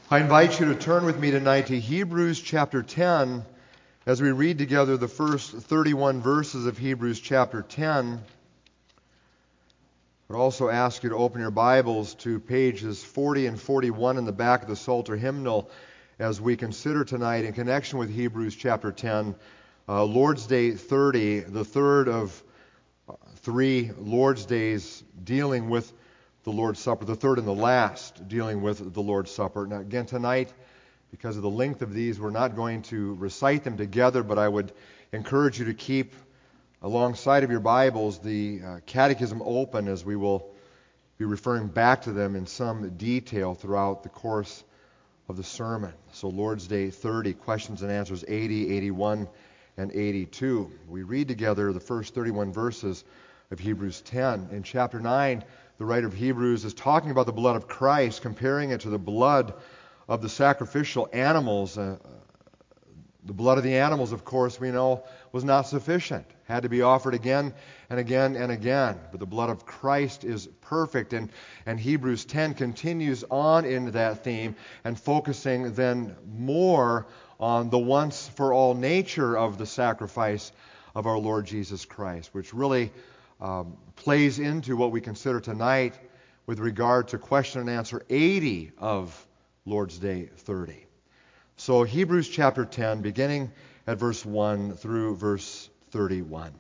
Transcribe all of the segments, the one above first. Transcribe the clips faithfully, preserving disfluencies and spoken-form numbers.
I invite you to turn with me tonight to Hebrews chapter ten as we read together the first thirty-one verses of Hebrews chapter ten. I would also ask you to open your Bibles to pages forty and forty-one in the back of the Psalter hymnal as we consider tonight, in connection with Hebrews chapter ten, uh, Lord's Day thirty, the third of three Lord's Days dealing with the Lord's Supper, the third and the last dealing with the Lord's Supper. Now again tonight, because of the length of these, we're not going to recite them together, but I would encourage you to keep alongside of your Bibles the uh, Catechism open, as we will be referring back to them in some detail throughout the course of the sermon. So Lord's Day thirty, questions and answers eighty, eighty-one, and eighty-two. We read together the first thirty-one verses of Hebrews ten. In chapter nine, the writer of Hebrews is talking about the blood of Christ, comparing it to the blood of the sacrificial animals. Uh, the blood of the animals, of course, we know was not sufficient. Had to be offered again and again and again. But the blood of Christ is perfect. And, and Hebrews ten continues on in that theme and focusing then more on the once-for-all nature of the sacrifice of our Lord Jesus Christ, which really Um, plays into what we consider tonight with regard to question and answer eighty of Lord's Day thirty. So Hebrews chapter ten, beginning at verse one through verse thirty-one.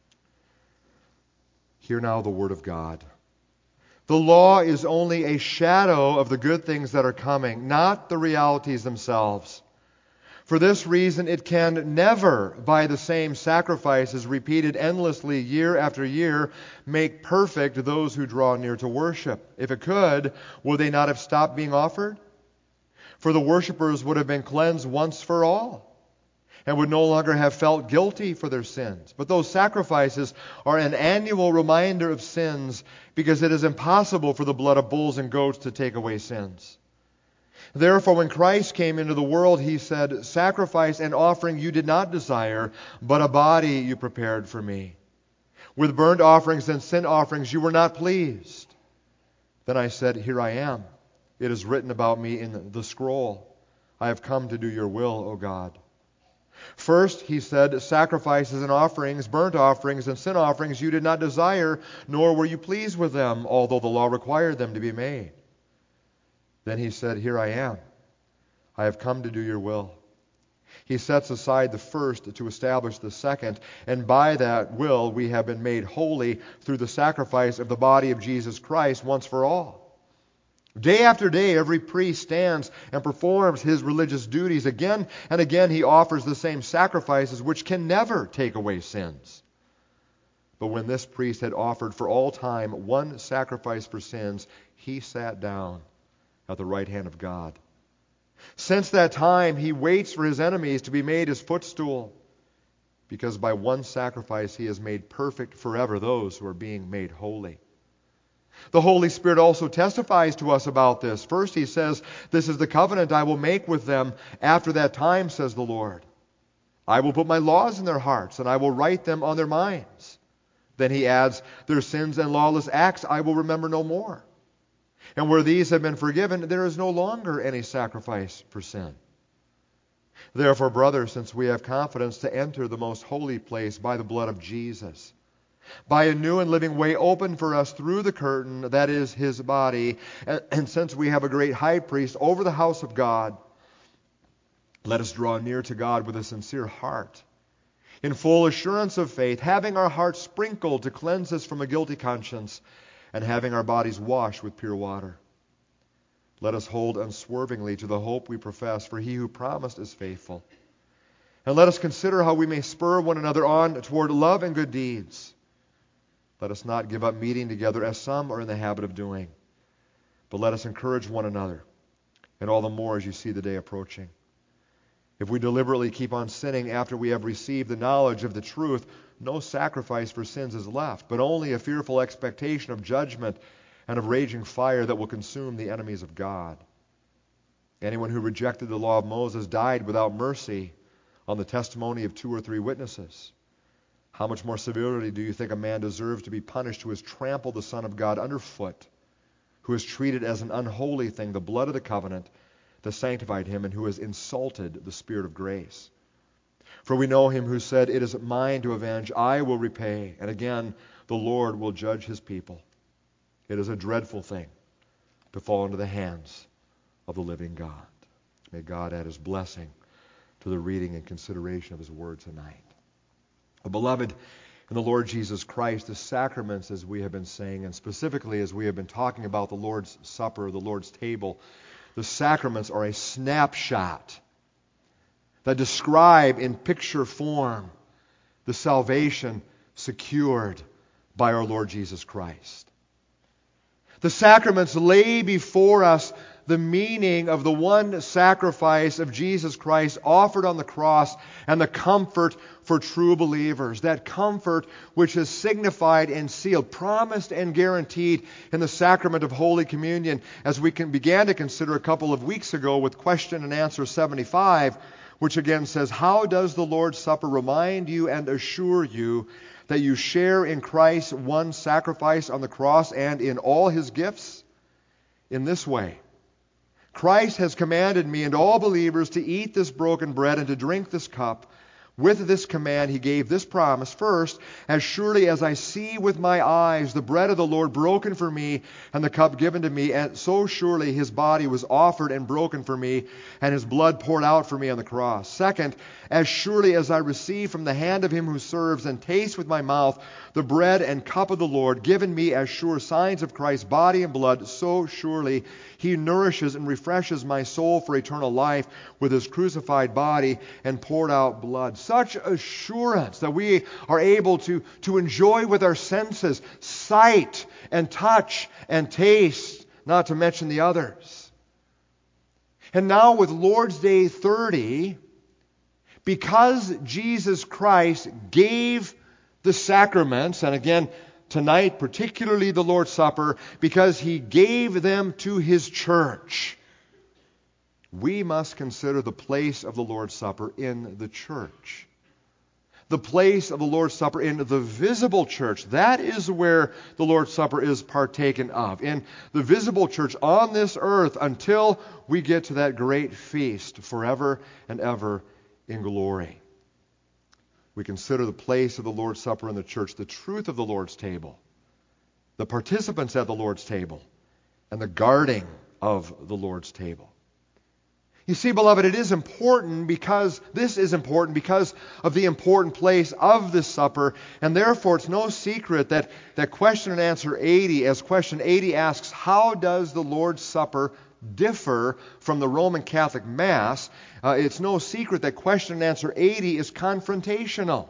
Hear now the word of God. The law is only a shadow of the good things that are coming, not the realities themselves. For this reason, it can never, by the same sacrifices repeated endlessly year after year, make perfect those who draw near to worship. If it could, would they not have stopped being offered? For the worshippers would have been cleansed once for all, and would no longer have felt guilty for their sins. But those sacrifices are an annual reminder of sins, because it is impossible for the blood of bulls and goats to take away sins. Therefore, when Christ came into the world, he said, "Sacrifice and offering you did not desire, but a body you prepared for me. With burnt offerings and sin offerings you were not pleased." Then I said, "Here I am. It is written about me in the scroll. I have come to do your will, O God." First, he said, "Sacrifices and offerings, burnt offerings and sin offerings you did not desire, nor were you pleased with them, although the law required them to be made." Then he said, "Here I am. I have come to do your will." He sets aside the first to establish the second, and by that will we have been made holy through the sacrifice of the body of Jesus Christ once for all. Day after day, every priest stands and performs his religious duties. Again and again, he offers the same sacrifices which can never take away sins. But when this priest had offered for all time one sacrifice for sins, he sat down at the right hand of God. Since that time, he waits for his enemies to be made his footstool, because by one sacrifice he has made perfect forever those who are being made holy. The Holy Spirit also testifies to us about this. First, he says, "This is the covenant I will make with them after that time, says the Lord. I will put my laws in their hearts, and I will write them on their minds." Then he adds, "Their sins and lawless acts I will remember no more. And where these have been forgiven, there is no longer any sacrifice for sin." Therefore, brothers, since we have confidence to enter the most holy place by the blood of Jesus, by a new and living way opened for us through the curtain, that is his body, and, and since we have a great high priest over the house of God, let us draw near to God with a sincere heart, in full assurance of faith, having our hearts sprinkled to cleanse us from a guilty conscience, and having our bodies washed with pure water. Let us hold unswervingly to the hope we profess, for he who promised is faithful. And let us consider how we may spur one another on toward love and good deeds. Let us not give up meeting together as some are in the habit of doing, but let us encourage one another, and all the more as you see the day approaching. If we deliberately keep on sinning after we have received the knowledge of the truth, no sacrifice for sins is left, but only a fearful expectation of judgment and of raging fire that will consume the enemies of God. Anyone who rejected the law of Moses died without mercy on the testimony of two or three witnesses. How much more severely do you think a man deserves to be punished who has trampled the Son of God underfoot, who has treated as an unholy thing the blood of the covenant that sanctified him and who has insulted the Spirit of grace. For we know him who said, "It is mine to avenge, I will repay." And again, the Lord will judge his people. It is a dreadful thing to fall into the hands of the living God. May God add his blessing to the reading and consideration of his word tonight. Beloved, in the Lord Jesus Christ, the sacraments, as we have been saying, and specifically as we have been talking about the Lord's Supper, the Lord's table, the sacraments are a snapshot that describe in picture form the salvation secured by our Lord Jesus Christ. The sacraments lay before us the meaning of the one sacrifice of Jesus Christ offered on the cross and the comfort for true believers. That comfort which is signified and sealed, promised and guaranteed in the sacrament of Holy Communion, as we can, began to consider a couple of weeks ago with question and answer seventy-five, which again says, "How does the Lord's Supper remind you and assure you that you share in Christ's one sacrifice on the cross and in all his gifts? In this way, Christ has commanded me and all believers to eat this broken bread and to drink this cup. With this command he gave this promise. First, as surely as I see with my eyes the bread of the Lord broken for me and the cup given to me, and so surely his body was offered and broken for me and his blood poured out for me on the cross. Second, as surely as I receive from the hand of him who serves and taste with my mouth the bread and cup of the Lord, given me as sure signs of Christ's body and blood, so surely he nourishes and refreshes my soul for eternal life with his crucified body and poured out blood." Such assurance that we are able to, to enjoy with our senses, sight and touch and taste, not to mention the others. And now with Lord's Day thirty, because Jesus Christ gave the sacraments, and again, tonight, particularly the Lord's Supper, because he gave them to his church, we must consider the place of the Lord's Supper in the church. The place of the Lord's Supper in the visible church. That is where the Lord's Supper is partaken of. In the visible church on this earth until we get to that great feast forever and ever in glory. We consider the place of the Lord's Supper in the church, the truth of the Lord's table, the participants at the Lord's table, and the guarding of the Lord's table. You see, beloved, it is important because, this is important because of the important place of this supper, and therefore it's no secret that, that question and answer eighty, as question eighty asks, how does the Lord's Supper differ from the Roman Catholic Mass? Uh, it's no secret that question and answer eighty is confrontational.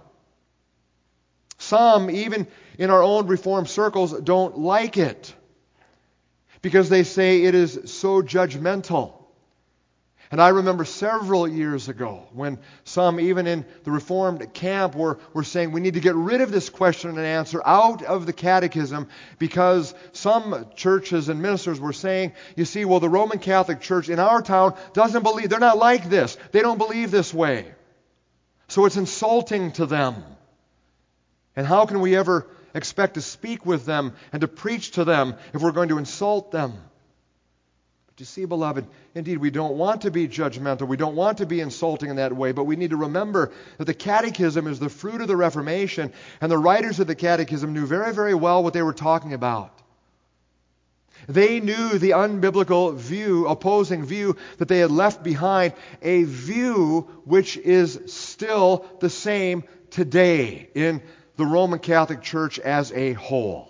Some, even in our own Reformed circles, don't like it because they say it is so judgmental. And I remember several years ago when some, even in the Reformed camp, were, were saying we need to get rid of this question and answer out of the catechism because some churches and ministers were saying, you see, well, the Roman Catholic Church in our town doesn't believe, they're not like this. They don't believe this way. So it's insulting to them. And how can we ever expect to speak with them and to preach to them if we're going to insult them? You see, beloved, indeed, we don't want to be judgmental. We don't want to be insulting in that way, but we need to remember that the Catechism is the fruit of the Reformation, and the writers of the Catechism knew very, very well what they were talking about. They knew the unbiblical view, opposing view that they had left behind, a view which is still the same today in the Roman Catholic Church as a whole.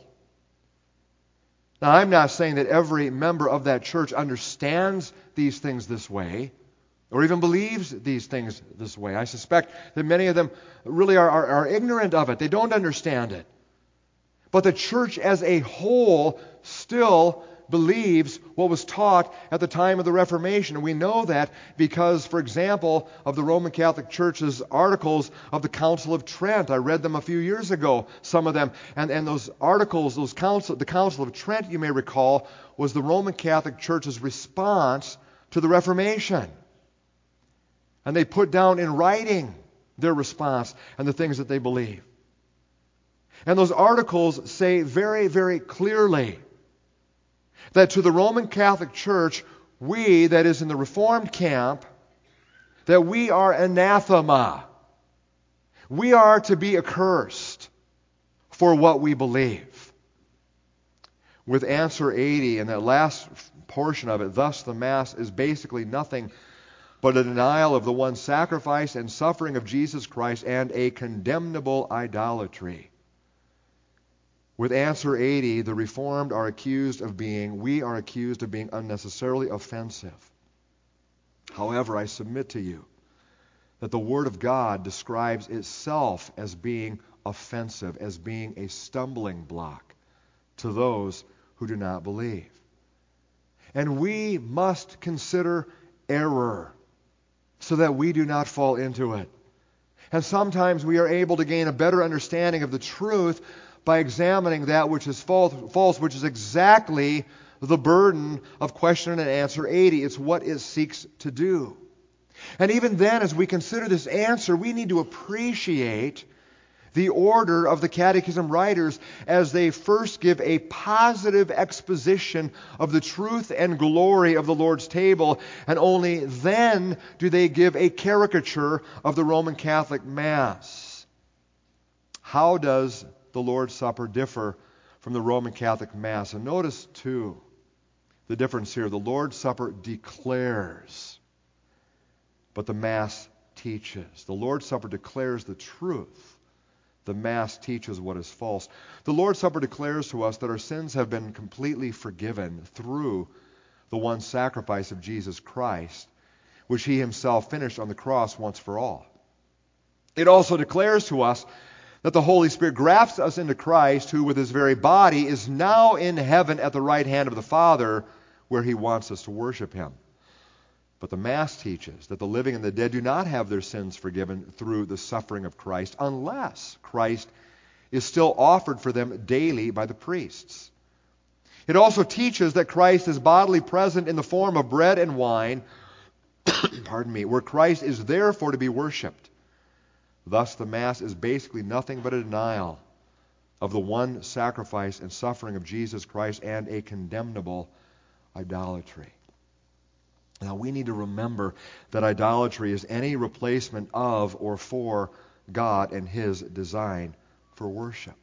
Now, I'm not saying that every member of that church understands these things this way or even believes these things this way. I suspect that many of them really are, are, are ignorant of it. They don't understand it. But the church as a whole still believes what was taught at the time of the Reformation. And we know that because, for example, of the Roman Catholic Church's articles of the Council of Trent. I read them a few years ago, some of them. And, and those articles, those council, the Council of Trent, you may recall, was the Roman Catholic Church's response to the Reformation. And they put down in writing their response and the things that they believe. And those articles say very, very clearly that to the Roman Catholic Church, we, that is in the Reformed camp, that we are anathema. We are to be accursed for what we believe. With answer eighty, and that last portion of it, thus the Mass is basically nothing but a denial of the one sacrifice and suffering of Jesus Christ and a condemnable idolatry. With answer eighty, the Reformed are accused of being, we are accused of being unnecessarily offensive. However, I submit to you that the Word of God describes itself as being offensive, as being a stumbling block to those who do not believe. And we must consider error so that we do not fall into it. And sometimes we are able to gain a better understanding of the truth by examining that which is false, which is exactly the burden of question and answer eighty. It's what it seeks to do. And even then, as we consider this answer, we need to appreciate the order of the Catechism writers as they first give a positive exposition of the truth and glory of the Lord's table, and only then do they give a caricature of the Roman Catholic Mass. How does the Lord's Supper differ from the Roman Catholic Mass? And notice, too, the difference here. The Lord's Supper declares, but the Mass teaches. The Lord's Supper declares the truth. The Mass teaches what is false. The Lord's Supper declares to us that our sins have been completely forgiven through the one sacrifice of Jesus Christ, which He Himself finished on the cross once for all. It also declares to us that the Holy Spirit grafts us into Christ, who with His very body is now in heaven at the right hand of the Father, where He wants us to worship Him. But the Mass teaches that the living and the dead do not have their sins forgiven through the suffering of Christ unless Christ is still offered for them daily by the priests. It also teaches that Christ is bodily present in the form of bread and wine, pardon me, where Christ is therefore to be worshipped. Thus the Mass is basically nothing but a denial of the one sacrifice and suffering of Jesus Christ and a condemnable idolatry. Now, we need to remember that idolatry is any replacement of or for God and His design for worship.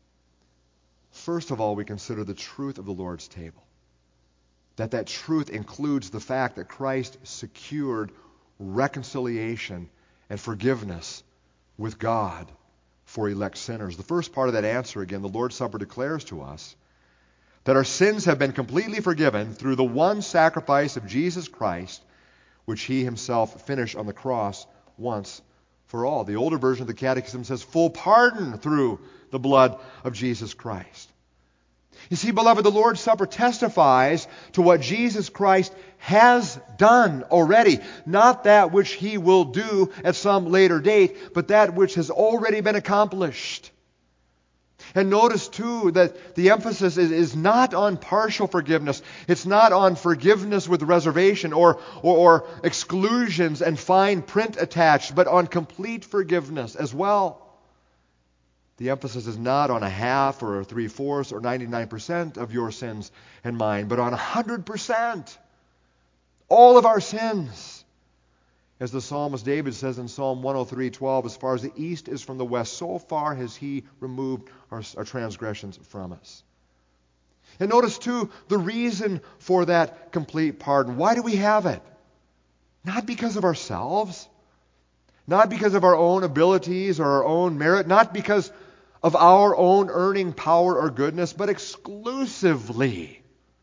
First of all, we consider the truth of the Lord's table. That that truth includes the fact that Christ secured reconciliation and forgiveness with God for elect sinners. The first part of that answer, again, the Lord's Supper declares to us that our sins have been completely forgiven through the one sacrifice of Jesus Christ, which He Himself finished on the cross once for all. The older version of the Catechism says full pardon through the blood of Jesus Christ. You see, beloved, the Lord's Supper testifies to what Jesus Christ has done already. Not that which He will do at some later date, but that which has already been accomplished. And notice, too, that the emphasis is, is not on partial forgiveness. It's not on forgiveness with reservation or, or, or exclusions and fine print attached, but on complete forgiveness as well. The emphasis is not on a half or a three-fourths or ninety-nine percent of your sins and mine, but on one hundred percent. All of our sins. As the psalmist David says in Psalm one oh three twelve, as far as the east is from the west, so far has He removed our, our transgressions from us. And notice, too, the reason for that complete pardon. Why do we have it? Not because of ourselves, not because of our own abilities or our own merit, not because of our own earning power or goodness, but exclusively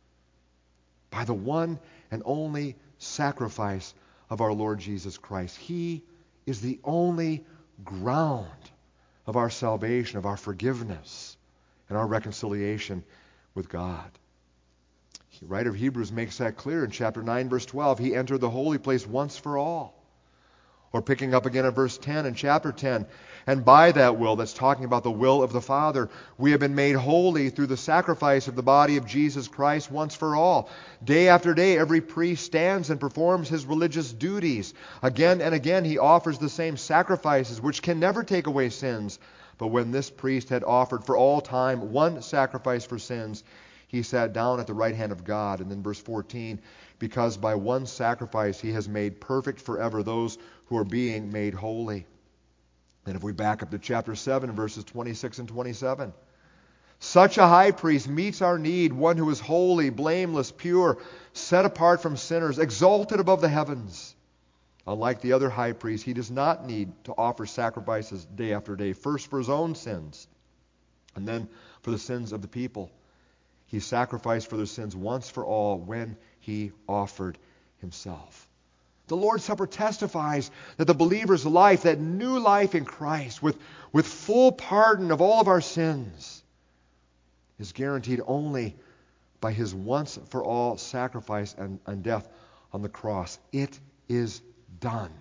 by the one and only sacrifice of our Lord Jesus Christ. He is the only ground of our salvation, of our forgiveness, and our reconciliation with God. The writer of Hebrews makes that clear in chapter nine, verse twelve. He entered the holy place once for all. Or picking up again at verse ten in chapter ten, and by that will, that's talking about the will of the Father, we have been made holy through the sacrifice of the body of Jesus Christ once for all. Day after day, every priest stands and performs his religious duties. Again and again, he offers the same sacrifices, which can never take away sins. But when this priest had offered for all time one sacrifice for sins, he sat down at the right hand of God. And then verse fourteen, because by one sacrifice he has made perfect forever those who are being made holy. And if we back up to chapter seven, verses twenty-six and twenty-seven, such a high priest meets our need, one who is holy, blameless, pure, set apart from sinners, exalted above the heavens. Unlike the other high priest, he does not need to offer sacrifices day after day, first for his own sins, and then for the sins of the people. He sacrificed for their sins once for all when he offered himself. The Lord's Supper testifies that the believer's life, that new life in Christ, with, with full pardon of all of our sins, is guaranteed only by his once-for-all sacrifice and, and death on the cross. It is done.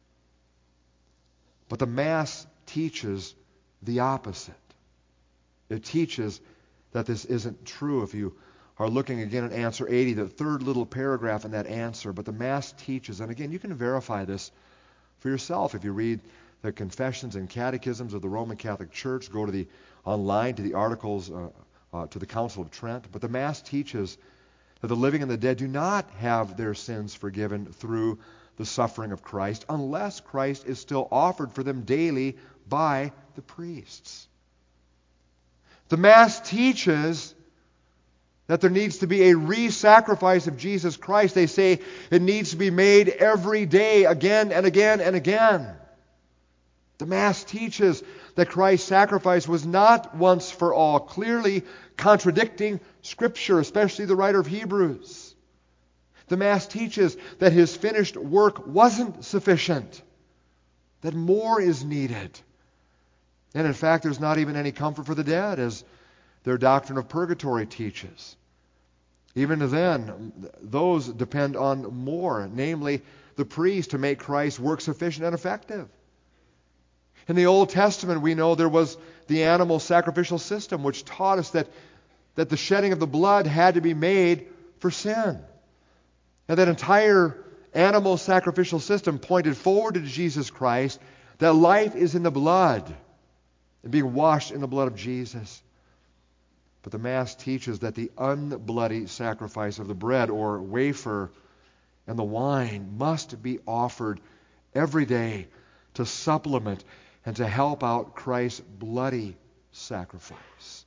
But the Mass teaches the opposite. It teaches that this isn't true. If you are looking again at answer eighty, the third little paragraph in that answer, but the Mass teaches, and again, you can verify this for yourself if you read the confessions and catechisms of the Roman Catholic Church, go to the online to the articles uh, uh, to the Council of Trent, but the Mass teaches that the living and the dead do not have their sins forgiven through the suffering of Christ unless Christ is still offered for them daily by the priests. The Mass teaches that there needs to be a re-sacrifice of Jesus Christ. They say it needs to be made every day, again and again and again. The Mass teaches that Christ's sacrifice was not once for all, clearly contradicting Scripture, especially the writer of Hebrews. The Mass teaches that his finished work wasn't sufficient, that more is needed. And in fact, there's not even any comfort for the dead, as their doctrine of purgatory teaches. Even then, those depend on more, namely the priest, to make Christ's work sufficient and effective. In the Old Testament, we know there was the animal sacrificial system, which taught us that, that the shedding of the blood had to be made for sin. And that entire animal sacrificial system pointed forward to Jesus Christ, that life is in the blood, and being washed in the blood of Jesus. But the Mass teaches that the unbloody sacrifice of the bread or wafer and the wine must be offered every day to supplement and to help out Christ's bloody sacrifice.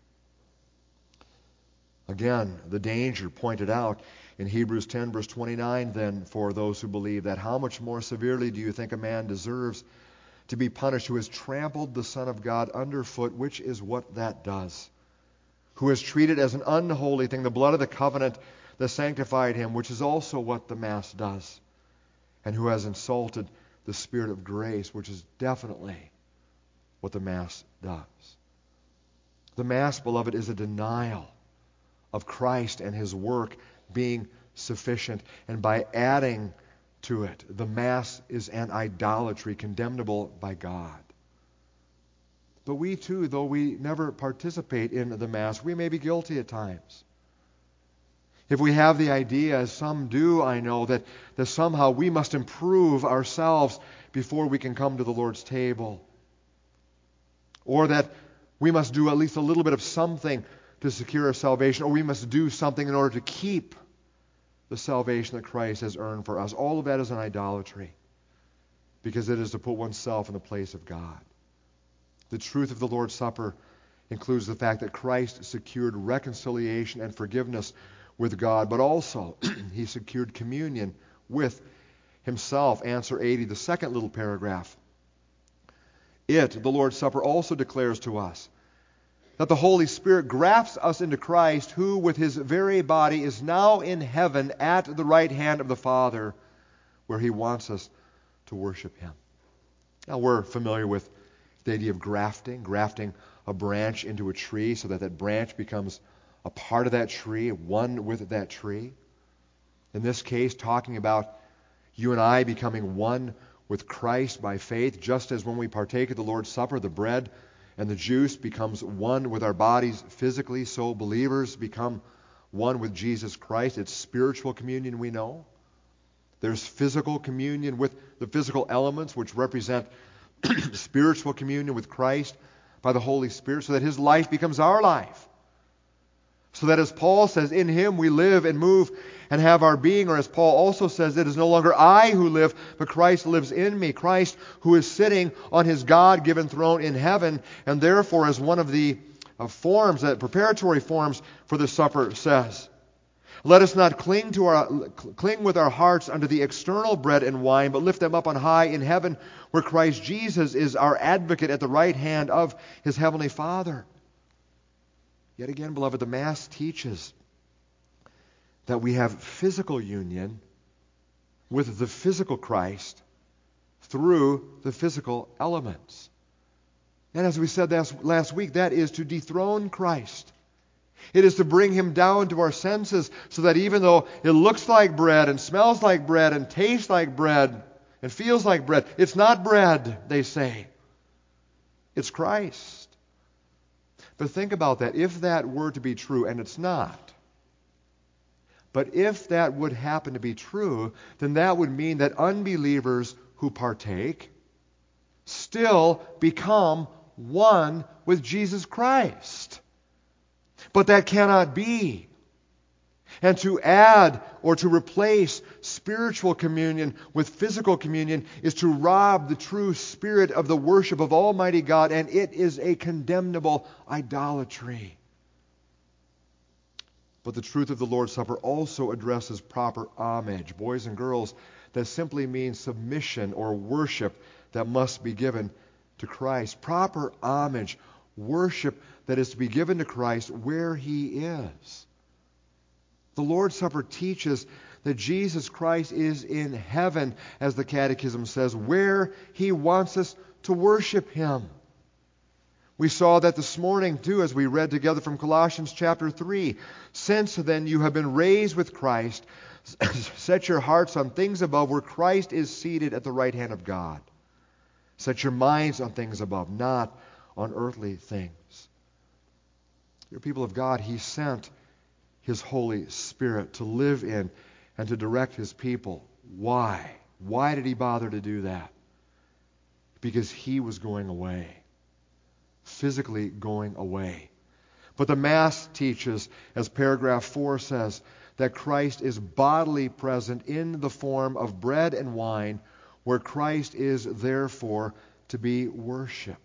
Again, the danger pointed out in Hebrews ten, verse twenty-nine, then, for those who believe, that how much more severely do you think a man deserves to be punished who has trampled the Son of God underfoot, which is what that does, who has treated as an unholy thing the blood of the covenant that sanctified him, which is also what the Mass does, and who has insulted the Spirit of grace, which is definitely what the Mass does. The Mass, beloved, is a denial of Christ and his work being sufficient, and by adding to it, the Mass is an idolatry condemnable by God. But we too, though we never participate in the Mass, we may be guilty at times. If we have the idea, as some do, I know, that, that somehow we must improve ourselves before we can come to the Lord's table, or that we must do at least a little bit of something to secure our salvation, or we must do something in order to keep the salvation that Christ has earned for us. All of that is an idolatry, because it is to put oneself in the place of God. The truth of the Lord's Supper includes the fact that Christ secured reconciliation and forgiveness with God, but also he secured communion with himself. Answer eighty, the second little paragraph. It, the Lord's Supper, also declares to us that the Holy Spirit grafts us into Christ, who with his very body is now in heaven at the right hand of the Father, where he wants us to worship him. Now, we're familiar with the idea of grafting, grafting a branch into a tree so that that branch becomes a part of that tree, one with that tree. In this case, talking about you and I becoming one with Christ by faith, just as when we partake of the Lord's Supper, the bread and the juice becomes one with our bodies physically, so believers become one with Jesus Christ. It's spiritual communion, we know. There's physical communion with the physical elements, which represent spiritual communion with Christ by the Holy Spirit, so that his life becomes our life. So that, as Paul says, in him we live and move and have our being, or as Paul also says, it is no longer I who live, but Christ lives in me. Christ who is sitting on his God-given throne in heaven, and therefore as one of the uh, forms, uh, preparatory forms for the supper says, let us not cling to our cling with our hearts unto the external bread and wine, but lift them up on high in heaven, where Christ Jesus is our advocate at the right hand of his heavenly Father. Yet again, beloved, the Mass teaches that we have physical union with the physical Christ through the physical elements. And as we said last, last week, that is to dethrone Christ. It is to bring him down to our senses so that even though it looks like bread and smells like bread and tastes like bread and feels like bread, it's not bread, they say. It's Christ. But think about that. If that were to be true, and it's not, but if that would happen to be true, then that would mean that unbelievers who partake still become one with Jesus Christ. But that cannot be. And to add or to replace spiritual communion with physical communion is to rob the true spirit of the worship of Almighty God, and it is a condemnable idolatry. But the truth of the Lord's Supper also addresses proper homage. Boys and girls, that simply means submission or worship that must be given to Christ. Proper homage, worship that is to be given to Christ where he is. The Lord's Supper teaches that Jesus Christ is in heaven, as the Catechism says, where he wants us to worship him. We saw that this morning, too, as we read together from Colossians chapter three. Since then you have been raised with Christ, set your hearts on things above, where Christ is seated at the right hand of God. Set your minds on things above, not on earthly things. Dear people of God, he sent his Holy Spirit to live in and to direct his people. Why? Why did he bother to do that? Because he was going away. Physically going away. But the Mass teaches, as paragraph four says, that Christ is bodily present in the form of bread and wine, where Christ is therefore to be worshipped.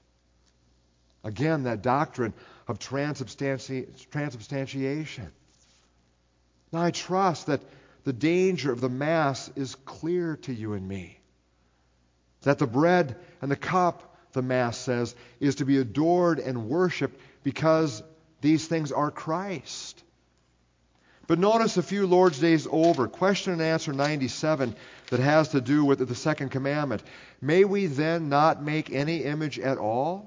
Again, that doctrine of transubstanti- transubstantiation. Now, I trust that the danger of the Mass is clear to you and me. That the bread and the cup, the Mass says, is to be adored and worshipped because these things are Christ. But notice a few Lord's Days over, question and answer ninety-seven, that has to do with the second commandment. May we then not make any image at all?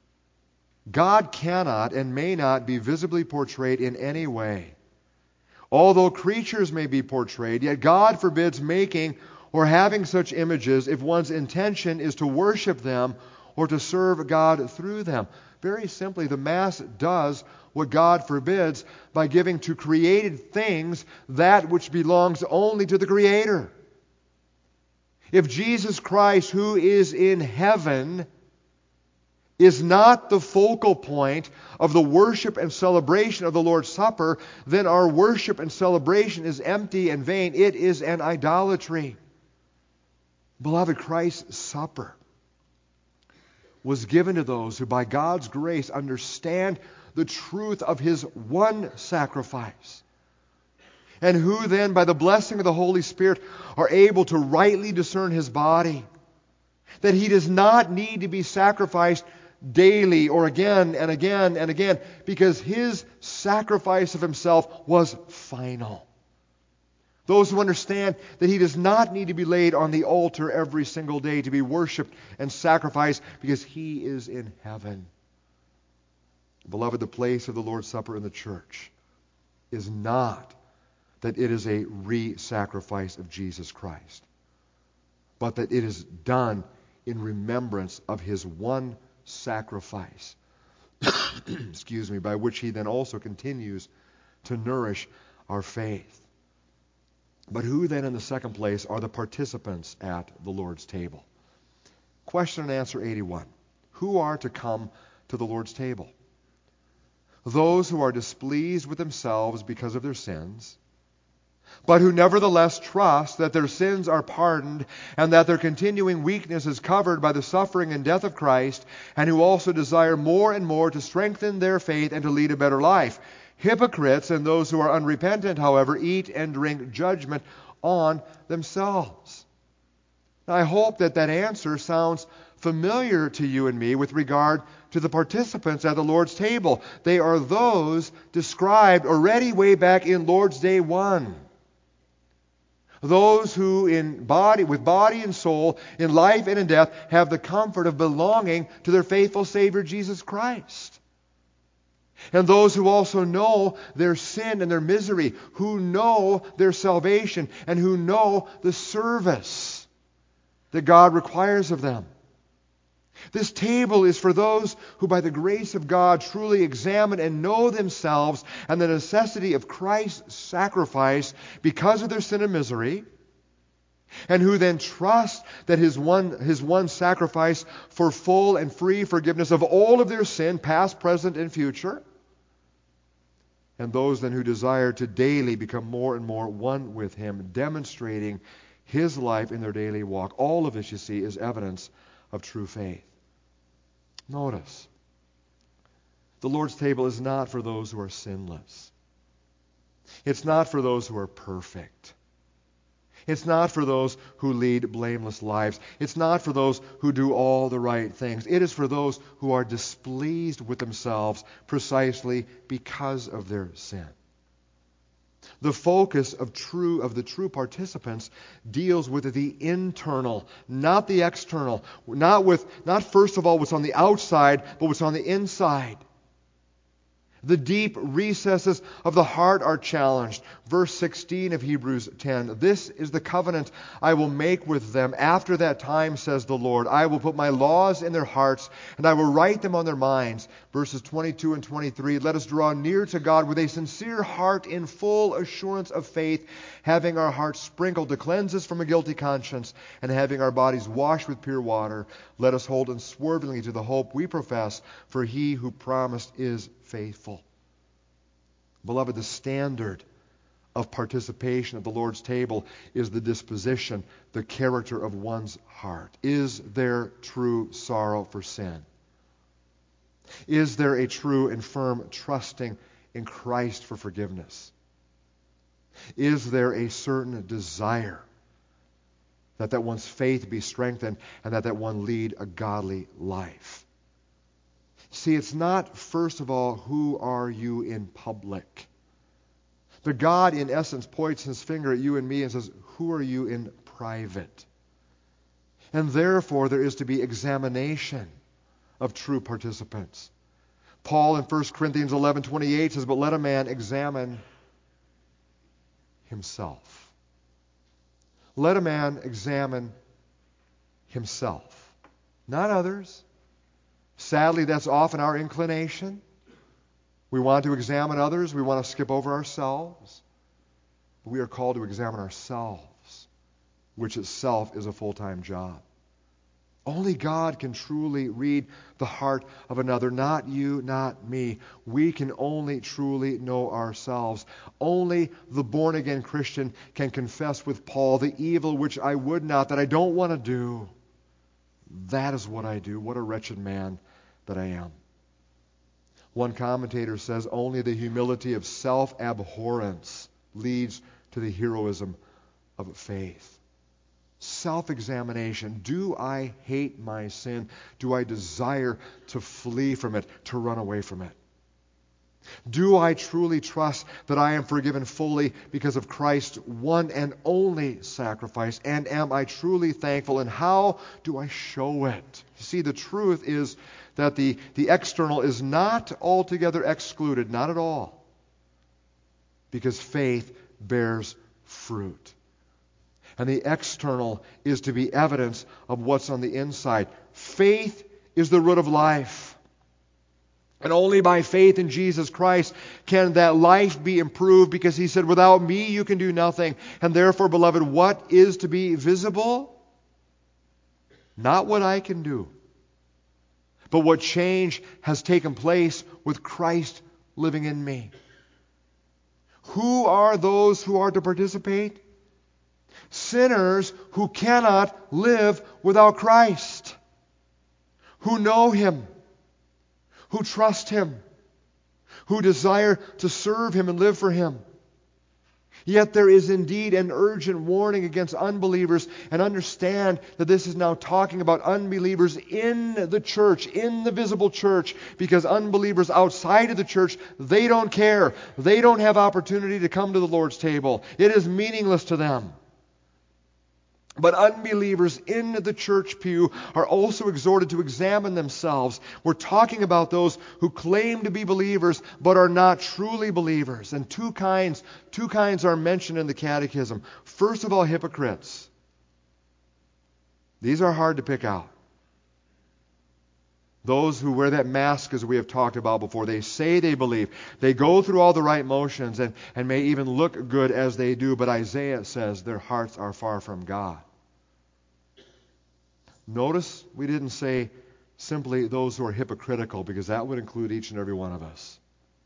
God cannot and may not be visibly portrayed in any way. Although creatures may be portrayed, yet God forbids making or having such images if one's intention is to worship them or to serve God through them. Very simply, the Mass does what God forbids by giving to created things that which belongs only to the Creator. If Jesus Christ, who is in heaven, is not the focal point of the worship and celebration of the Lord's Supper, then our worship and celebration is empty and vain. It is an idolatry. Beloved, Christ's supper was given to those who by God's grace understand the truth of his one sacrifice, and who then by the blessing of the Holy Spirit are able to rightly discern his body, that he does not need to be sacrificed daily or again and again and again, because his sacrifice of himself was final. Those who understand that he does not need to be laid on the altar every single day to be worshipped and sacrificed because he is in heaven. Beloved, the place of the Lord's Supper in the church is not that it is a re-sacrifice of Jesus Christ, but that it is done in remembrance of his one sacrifice, excuse me, by which he then also continues to nourish our faith. But who then in the second place are the participants at the Lord's table? Question and answer eighty-one. Who are to come to the Lord's table? Those who are displeased with themselves because of their sins, but who nevertheless trust that their sins are pardoned and that their continuing weakness is covered by the suffering and death of Christ, and who also desire more and more to strengthen their faith and to lead a better life. Hypocrites and those who are unrepentant, however, eat and drink judgment on themselves. Now, I hope that that answer sounds familiar to you and me with regard to the participants at the Lord's table. They are those described already way back in Lord's Day one. Those who in body, with body and soul, in life and in death, have the comfort of belonging to their faithful Savior Jesus Christ. And those who also know their sin and their misery, who know their salvation, and who know the service that God requires of them. This table is for those who by the grace of God truly examine and know themselves and the necessity of Christ's sacrifice because of their sin and misery, and who then trust that His one, His one sacrifice for full and free forgiveness of all of their sin, past, present, and future. And those then who desire to daily become more and more one with Him, demonstrating His life in their daily walk. All of this, you see, is evidence of true faith. Notice, the Lord's table is not for those who are sinless. It's not for those who are perfect. It's not for those who lead blameless lives. It's not for those who do all the right things. It is for those who are displeased with themselves precisely because of their sin. The focus of true of the true participants deals with the internal, not the external. Not with not first of all what's on the outside, but what's on the inside. The deep recesses of the heart are challenged. Verse sixteen of Hebrews ten. This is the covenant I will make with them after that time, says the Lord. I will put my laws in their hearts, and I will write them on their minds. Verses twenty-two and twenty-three. Let us draw near to God with a sincere heart in full assurance of faith, having our hearts sprinkled to cleanse us from a guilty conscience, and having our bodies washed with pure water. Let us hold unswervingly to the hope we profess, for He who promised is faithful. Beloved, the standard of participation at the Lord's table is the disposition, the character of one's heart. Is there true sorrow for sin? Is there a true and firm trusting in Christ for forgiveness? Is there a certain desire that that one's faith be strengthened and that that one lead a godly life? See, it's not, first of all, who are you in public? But God, in essence, points His finger at you and me and says, who are you in private? And therefore, there is to be examination of true participants. Paul in First Corinthians eleven twenty-eight says, but let a man examine himself. Let a man examine himself, not others. Sadly, that's often our inclination. We want to examine others. We want to skip over ourselves. But we are called to examine ourselves, which itself is a full-time job. Only God can truly read the heart of another, not you, not me. We can only truly know ourselves. Only the born-again Christian can confess with Paul, the evil which I would not, that I don't want to do. That is what I do. What a wretched man that I am. One commentator says only the humility of self-abhorrence leads to the heroism of faith. Self-examination. Do I hate my sin? Do I desire to flee from it, to run away from it? Do I truly trust that I am forgiven fully because of Christ's one and only sacrifice? And am I truly thankful? And how do I show it? You see, the truth is that the, the external is not altogether excluded, not at all, because faith bears fruit. And the external is to be evidence of what's on the inside. Faith is the root of life. And only by faith in Jesus Christ can that life be improved, because He said, without me you can do nothing. And therefore, beloved, what is to be visible? Not what I can do, but what change has taken place with Christ living in me. Who are those who are to participate? Sinners who cannot live without Christ, who know Him, who trust Him, who desire to serve Him and live for Him. Yet there is indeed an urgent warning against unbelievers, and understand that this is now talking about unbelievers in the church, in the visible church, because unbelievers outside of the church, they don't care. They don't have opportunity to come to the Lord's table. It is meaningless to them. But unbelievers in the church pew are also exhorted to examine themselves. We're talking about those who claim to be believers but are not truly believers. And two kinds, two kinds are mentioned in the Catechism. First of all, hypocrites. These are hard to pick out. Those who wear that mask, as we have talked about before, they say they believe. They go through all the right motions and, and may even look good as they do, but Isaiah says their hearts are far from God. Notice we didn't say simply those who are hypocritical, because that would include each and every one of us.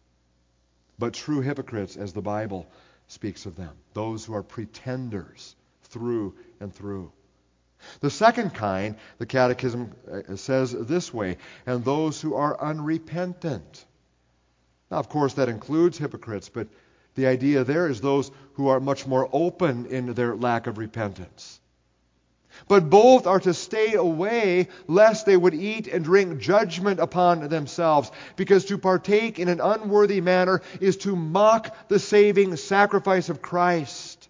But true hypocrites, as the Bible speaks of them. Those who are pretenders through and through. The second kind, the Catechism says this way, and those who are unrepentant. Now, of course, that includes hypocrites, but the idea there is those who are much more open in their lack of repentance. But both are to stay away lest they would eat and drink judgment upon themselves, because to partake in an unworthy manner is to mock the saving sacrifice of Christ.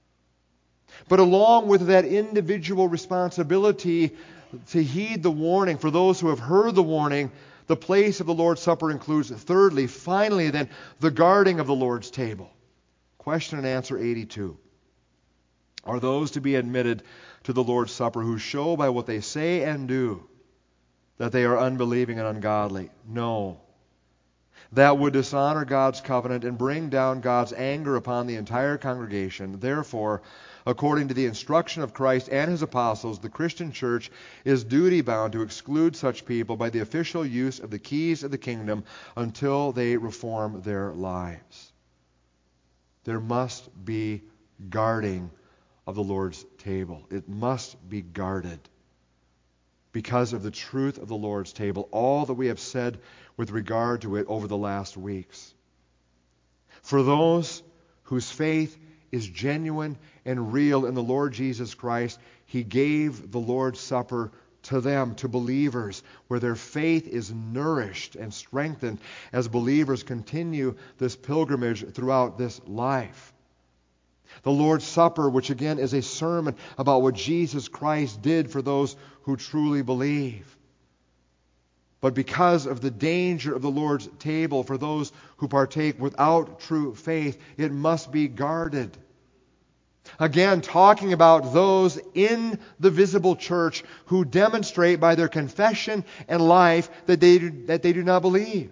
But along with that individual responsibility to heed the warning, for those who have heard the warning, the place of the Lord's Supper includes, thirdly, finally then, the guarding of the Lord's table. Question and answer eighty-two. Are those to be admitted to the Lord's Supper who show by what they say and do that they are unbelieving and ungodly? No. That would dishonor God's covenant and bring down God's anger upon the entire congregation. Therefore, according to the instruction of Christ and His apostles, the Christian church is duty-bound to exclude such people by the official use of the keys of the kingdom until they reform their lives. There must be guarding of the Lord's table. It must be guarded because of the truth of the Lord's table, all that we have said with regard to it over the last weeks. For those whose faith is genuine and real in the Lord Jesus Christ, He gave the Lord's Supper to them, to believers, where their faith is nourished and strengthened as believers continue this pilgrimage throughout this life. The Lord's Supper, which again is a sermon about what Jesus Christ did for those who truly believe. But because of the danger of the Lord's table for those who partake without true faith, it must be guarded. Again, talking about those in the visible church who demonstrate by their confession and life that they do, that they do not believe.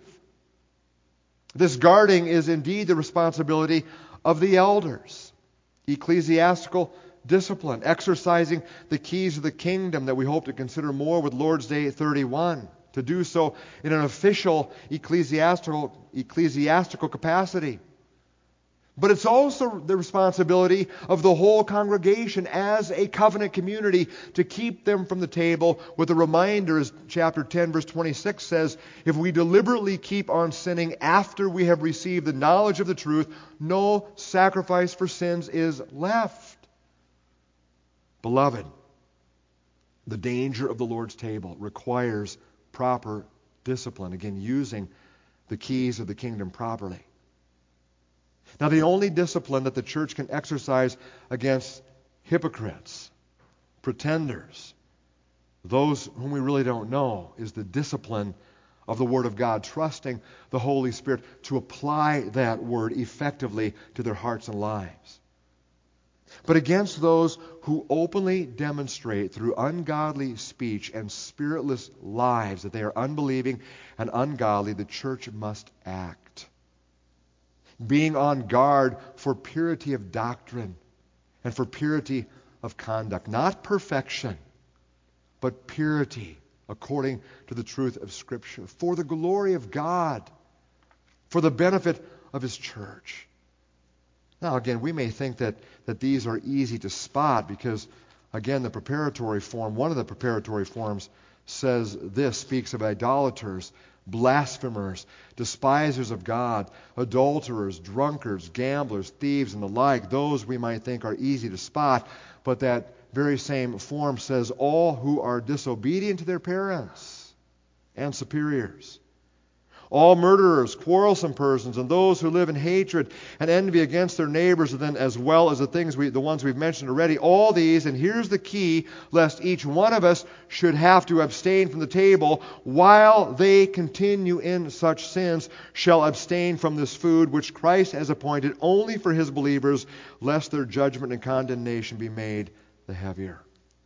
This guarding is indeed the responsibility of the elders. Ecclesiastical discipline, exercising the keys of the kingdom that we hope to consider more with Lord's Day thirty-one. To do so in an official ecclesiastical, ecclesiastical capacity. But it's also the responsibility of the whole congregation as a covenant community to keep them from the table with a reminder, as chapter ten, verse twenty-six says, if we deliberately keep on sinning after we have received the knowledge of the truth, no sacrifice for sins is left. Beloved, the danger of the Lord's table requires proper discipline. Again, using the keys of the kingdom properly. Now, the only discipline that the church can exercise against hypocrites, pretenders, those whom we really don't know, is the discipline of the Word of God, trusting the Holy Spirit to apply that Word effectively to their hearts and lives. But against those who openly demonstrate through ungodly speech and spiritless lives that they are unbelieving and ungodly, the church must act. Being on guard for purity of doctrine and for purity of conduct. Not perfection, but purity according to the truth of Scripture. For the glory of God, for the benefit of His church. Now, again, we may think that, that these are easy to spot because, again, the preparatory form, one of the preparatory forms says this, speaks of idolaters, blasphemers, despisers of God, adulterers, drunkards, gamblers, thieves, and the like. Those we might think are easy to spot, but that very same form says all who are disobedient to their parents and superiors. All murderers, quarrelsome persons, and those who live in hatred and envy against their neighbors, and then as well as the things we, the ones we've mentioned already, all these, and here's the key, lest each one of us should have to abstain from the table, while they continue in such sins, shall abstain from this food which Christ has appointed only for his believers, lest their judgment and condemnation be made the heavier.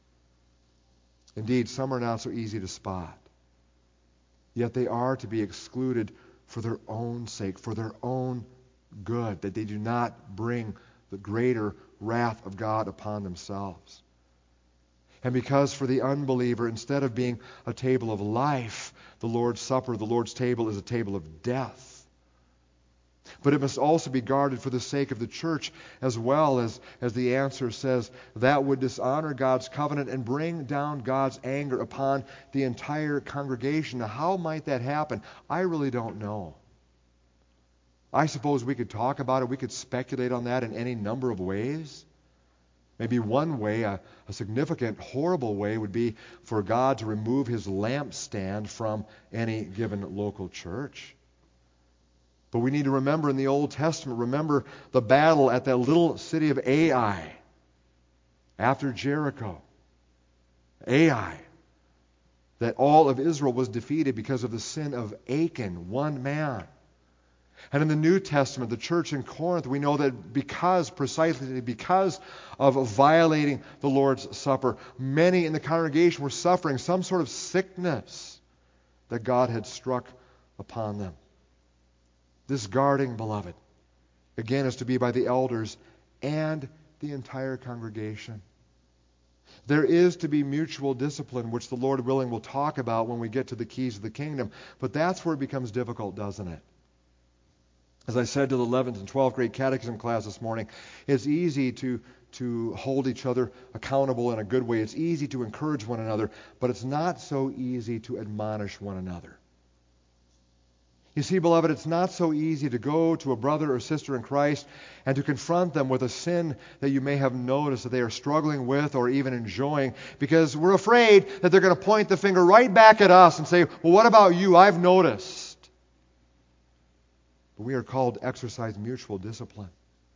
Indeed, some are not so easy to spot. Yet they are to be excluded for their own sake, for their own good, that they do not bring the greater wrath of God upon themselves. And because for the unbeliever, instead of being a table of life, the Lord's Supper, the Lord's table is a table of death. But it must also be guarded for the sake of the church, as well as, as the answer says, that would dishonor God's covenant and bring down God's anger upon the entire congregation. Now, how might that happen? I really don't know. I suppose we could talk about it. We could speculate on that in any number of ways. Maybe one way, a, a significant, horrible way, would be for God to remove his lampstand from any given local church. But we need to remember in the Old Testament, remember the battle at that little city of Ai after Jericho. Ai. That all of Israel was defeated because of the sin of Achan, one man. And in the New Testament, the church in Corinth, we know that because, precisely because of violating the Lord's Supper, many in the congregation were suffering some sort of sickness that God had struck upon them. This guarding, beloved, again, is to be by the elders and the entire congregation. There is to be mutual discipline, which the Lord willing will talk about when we get to the keys of the kingdom. But that's where it becomes difficult, doesn't it? As I said to the eleventh and twelfth grade catechism class this morning, it's easy to, to hold each other accountable in a good way. It's easy to encourage one another, but it's not so easy to admonish one another. You see, beloved, it's not so easy to go to a brother or sister in Christ and to confront them with a sin that you may have noticed that they are struggling with or even enjoying, because we're afraid that they're going to point the finger right back at us and say, well, what about you? I've noticed. But we are called to exercise mutual discipline.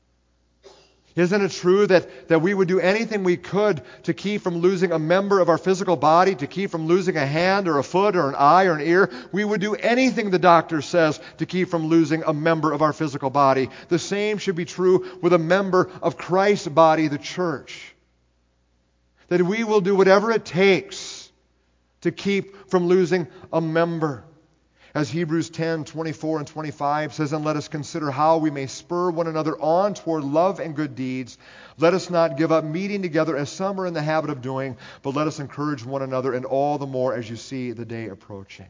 Isn't it true that, that we would do anything we could to keep from losing a member of our physical body, to keep from losing a hand or a foot or an eye or an ear? We would do anything the doctor says to keep from losing a member of our physical body. The same should be true with a member of Christ's body, the church. That we will do whatever it takes to keep from losing a member. As Hebrews ten, twenty-four and twenty-five says, and let us consider how we may spur one another on toward love and good deeds. Let us not give up meeting together as some are in the habit of doing, but let us encourage one another, and all the more as you see the day approaching.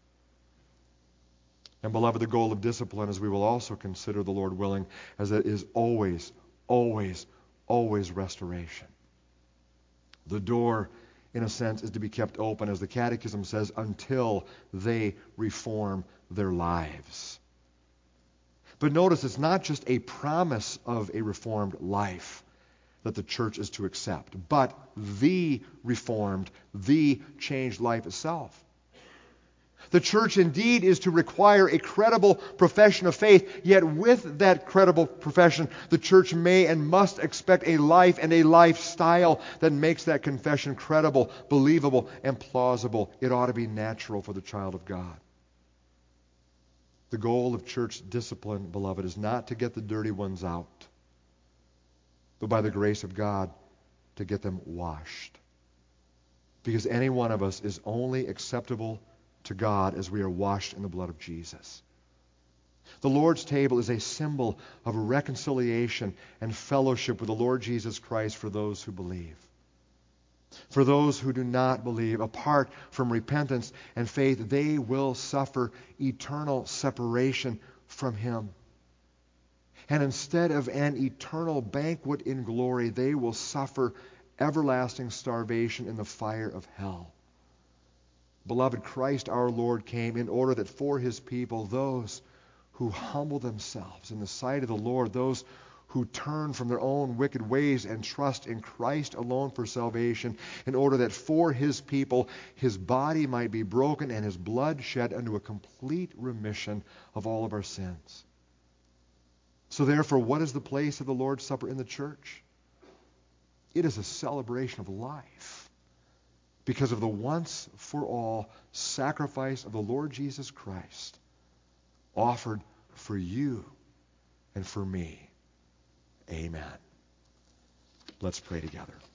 And beloved, the goal of discipline, as we will also consider, the Lord willing, as it is always, always, always restoration. The door, in a sense, is to be kept open, as the Catechism says, until they reform their lives. But notice, it's not just a promise of a reformed life that the church is to accept, but the reformed, the changed life itself. The church indeed is to require a credible profession of faith, yet with that credible profession, the church may and must expect a life and a lifestyle that makes that confession credible, believable, and plausible. It ought to be natural for the child of God. The goal of church discipline, beloved, is not to get the dirty ones out, but by the grace of God, to get them washed. Because any one of us is only acceptable to God as we are washed in the blood of Jesus. The Lord's table is a symbol of reconciliation and fellowship with the Lord Jesus Christ for those who believe. For those who do not believe, apart from repentance and faith, they will suffer eternal separation from Him. And instead of an eternal banquet in glory, they will suffer everlasting starvation in the fire of hell. Beloved, Christ our Lord came in order that for his people, those who humble themselves in the sight of the Lord, those who turn from their own wicked ways and trust in Christ alone for salvation, in order that for his people his body might be broken and his blood shed unto a complete remission of all of our sins. So therefore, what is the place of the Lord's Supper in the church? It is a celebration of life because of the once-for-all sacrifice of the Lord Jesus Christ offered for you and for me. Amen. Let's pray together.